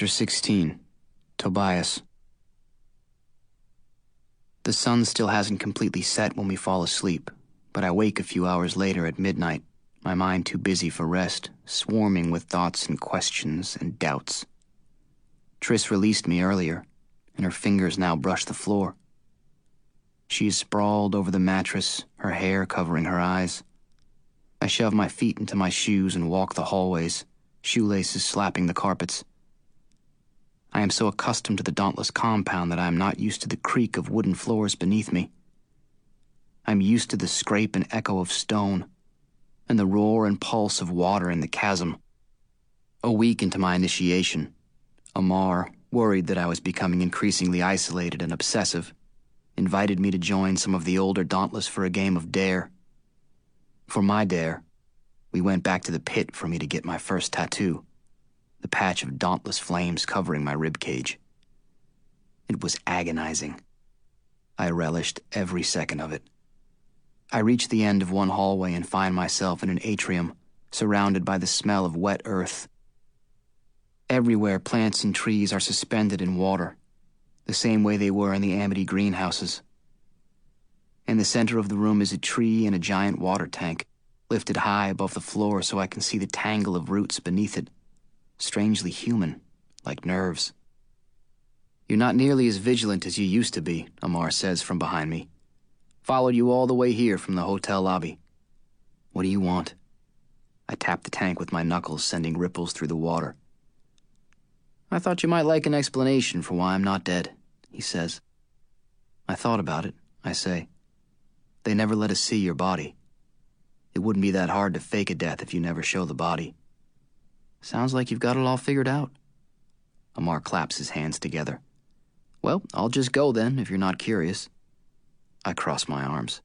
Chapter 16. Tobias. The sun still hasn't completely set when we fall asleep, but I wake a few hours later at midnight, my mind too busy for rest, swarming with thoughts and questions and doubts. Triss released me earlier, and her fingers now brush the floor. She is sprawled over the mattress, her hair covering her eyes. I shove my feet into my shoes and walk the hallways, shoelaces slapping the carpets. I am so accustomed to the dauntless compound that I am not used to the creak of wooden floors beneath me. I am used to the scrape and echo of stone, and the roar and pulse of water in the chasm. A week into my initiation, Amar, worried that I was becoming increasingly isolated and obsessive, invited me to join some of the older Dauntless for a game of dare. For my dare, we went back to the pit for me to get my first tattoo, the patch of dauntless flames covering my ribcage. It was agonizing. I relished every second of it. I reach the end of one hallway and find myself in an atrium, surrounded by the smell of wet earth. Everywhere plants and trees are suspended in water, the same way they were in the Amity greenhouses. In the center of the room is a tree and a giant water tank, lifted high above the floor so I can see the tangle of roots beneath it. Strangely human, like nerves. "You're not nearly as vigilant as you used to be," Amar says from behind me. "Followed you all the way here from the hotel lobby." "What do you want?" I tap the tank with my knuckles, sending ripples through the water. "I thought you might like an explanation for why I'm not dead," he says. "I thought about it," I say. "They never let us see your body. It wouldn't be that hard to fake a death if you never show the body." "Sounds like you've got it all figured out." Amar claps his hands together. "Well, I'll just go then, if you're not curious." I cross my arms.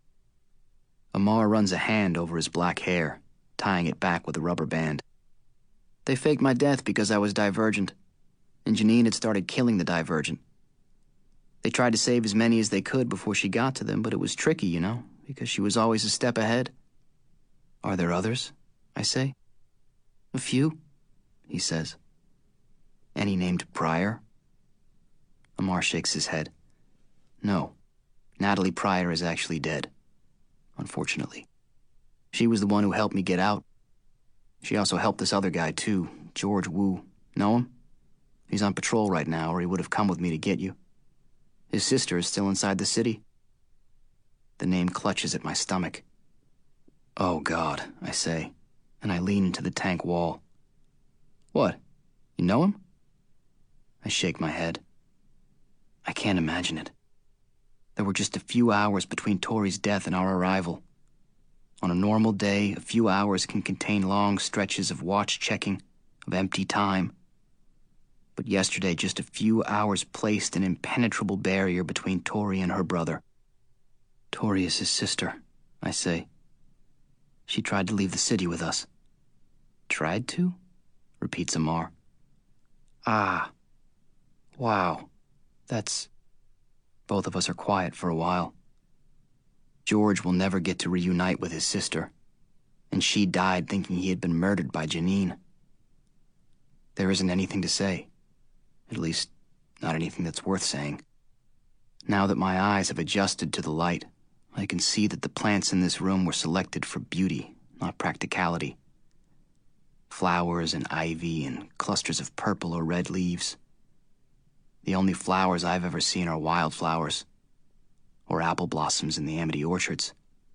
Amar runs a hand over his black hair, tying it back with a rubber band. "They faked my death because I was divergent, and Janine had started killing the divergent. They tried to save as many as they could before she got to them, but it was tricky, because she was always a step ahead." "Are there others?" I say. "A few," he says. "Any named Pryor?" Amar shakes his head. "No, Natalie Pryor is actually dead, unfortunately. She was the one who helped me get out. She also helped this other guy, too, George Wu. Know him? He's on patrol right now, or he would have come with me to get you. His sister is still inside the city." The name clutches at my stomach. "Oh, God," I say, and I lean into the tank wall. "What? You know him?" I shake my head. I can't imagine it. There were just a few hours between Tori's death and our arrival. On a normal day, a few hours can contain long stretches of watch checking, of empty time. But yesterday, just a few hours placed an impenetrable barrier between Tori and her brother. "Tori is his sister," I say. "She tried to leave the city with us." "Tried to?" repeats Amar. "Ah. Wow. That's..." Both of us are quiet for a while. George will never get to reunite with his sister, and she died thinking he had been murdered by Janine. There isn't anything to say. At least, not anything that's worth saying. Now that my eyes have adjusted to the light, I can see that the plants in this room were selected for beauty, not practicality. Flowers and ivy and clusters of purple or red leaves. The only flowers I've ever seen are wildflowers, or apple blossoms in the Amity orchards.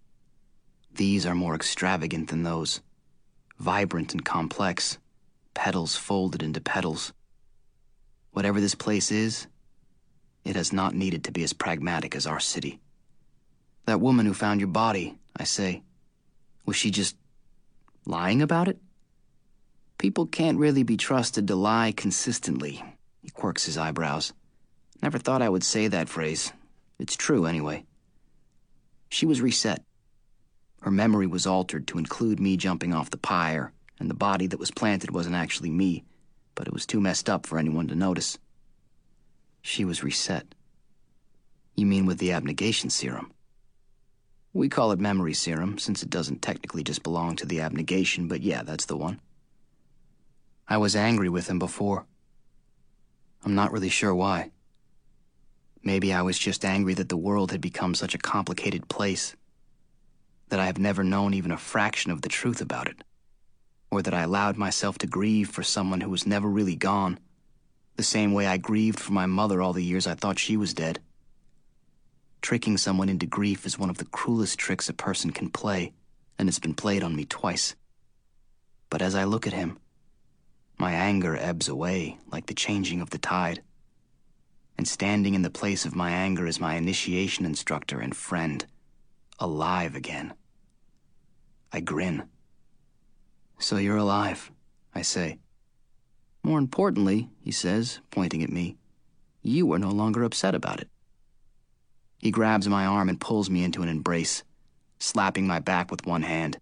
These are more extravagant than those, vibrant and complex, petals folded into petals. Whatever this place is, it has not needed to be as pragmatic as our city. "That woman who found your body," I say, "was she just lying about it?" "People can't really be trusted to lie consistently." He quirks his eyebrows. "Never thought I would say that phrase. It's true, anyway. She was reset. Her memory was altered to include me jumping off the pyre, and the body that was planted wasn't actually me, but it was too messed up for anyone to notice." "She was reset." "You mean with the abnegation serum?" "We call it memory serum, since it doesn't technically just belong to the abnegation, but yeah, that's the one." I was angry with him before. I'm not really sure why. Maybe I was just angry that the world had become such a complicated place, that I have never known even a fraction of the truth about it, or that I allowed myself to grieve for someone who was never really gone, the same way I grieved for my mother all the years I thought she was dead. Tricking someone into grief is one of the cruelest tricks a person can play, and it's been played on me twice. But as I look at him, my anger ebbs away like the changing of the tide. And standing in the place of my anger is my initiation instructor and friend, alive again. I grin. "So you're alive," I say. "More importantly," he says, pointing at me, "you are no longer upset about it." He grabs my arm and pulls me into an embrace, slapping my back with one hand.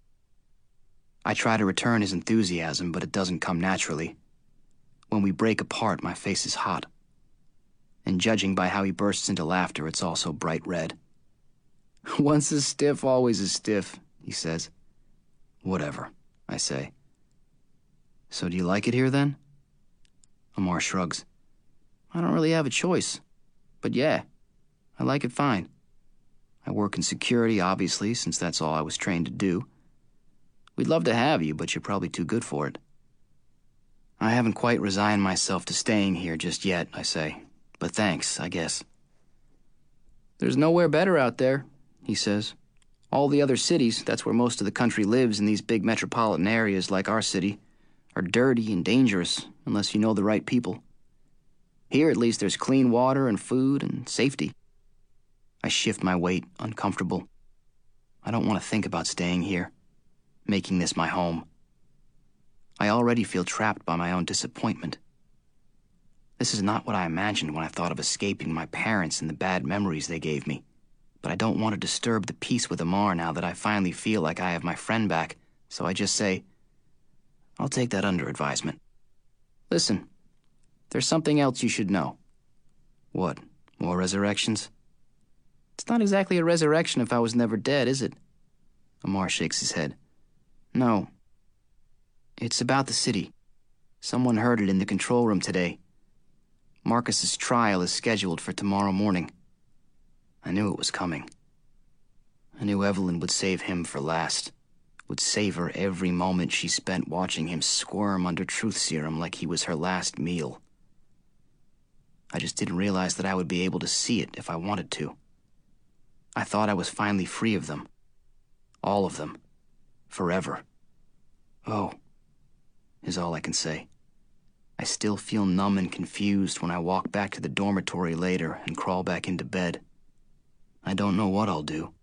I try to return his enthusiasm, but it doesn't come naturally. When we break apart, my face is hot. And judging by how he bursts into laughter, it's also bright red. "Once a stiff, always a stiff," he says. "Whatever," I say. "So do you like it here, then?" Amar shrugs. "I don't really have a choice. But yeah, I like it fine. I work in security, obviously, since that's all I was trained to do. We'd love to have you, but you're probably too good for it." "I haven't quite resigned myself to staying here just yet," I say. "But thanks, I guess." "There's nowhere better out there," he says. "All the other cities, that's where most of the country lives in these big metropolitan areas like our city, are dirty and dangerous unless you know the right people. Here, at least, there's clean water and food and safety." I shift my weight, uncomfortable. I don't want to think about staying here, making this my home. I already feel trapped by my own disappointment. This is not what I imagined when I thought of escaping my parents and the bad memories they gave me. But I don't want to disturb the peace with Amar now that I finally feel like I have my friend back, so I just say, "I'll take that under advisement. Listen, there's something else you should know." "What, more resurrections?" "It's not exactly a resurrection if I was never dead, is it?" Amar shakes his head. "No. It's about the city. Someone heard it in the control room today. Marcus's trial is scheduled for tomorrow morning. I knew it was coming. I knew Evelyn would save him for last, would savor every moment she spent watching him squirm under truth serum like he was her last meal. I just didn't realize that I would be able to see it if I wanted to. I thought I was finally free of them. All of them. Forever. Oh, is all I can say. I still feel numb and confused when I walk back to the dormitory later and crawl back into bed. I don't know what I'll do.